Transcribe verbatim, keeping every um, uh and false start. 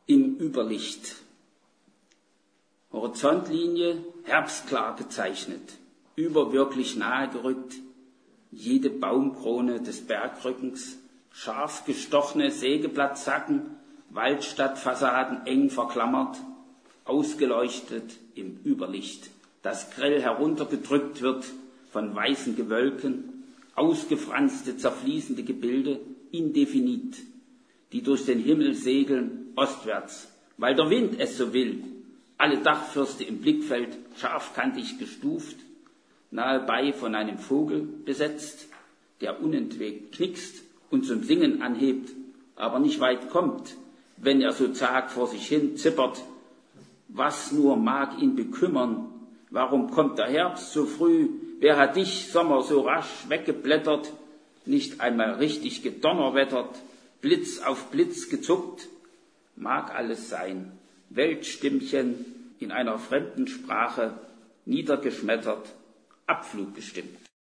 im Überlicht. Horizontlinie herbstklar gezeichnet, überwirklich nahe gerückt, jede Baumkrone des Bergrückens, scharf gestochene Sägeblattzacken, Waldstadtfassaden eng verklammert, ausgeleuchtet im Überlicht, das grell heruntergedrückt wird von weißen Gewölken, ausgefranste, zerfließende Gebilde, indefinit, die durch den Himmel segeln, ostwärts, weil der Wind es so will, alle Dachfirste im Blickfeld, scharfkantig gestuft, nahebei von einem Vogel besetzt, der unentwegt knickst und zum Singen anhebt, aber nicht weit kommt, wenn er so zag vor sich hin zippert. Was nur mag ihn bekümmern? Warum kommt der Herbst so früh? Wer hat dich, Sommer, so rasch weggeblättert? Nicht einmal richtig gedonnerwettert, Blitz auf Blitz gezuckt? Mag alles sein, Weltstimmchen in einer fremden Sprache, niedergeschmettert, Abflug bestimmt.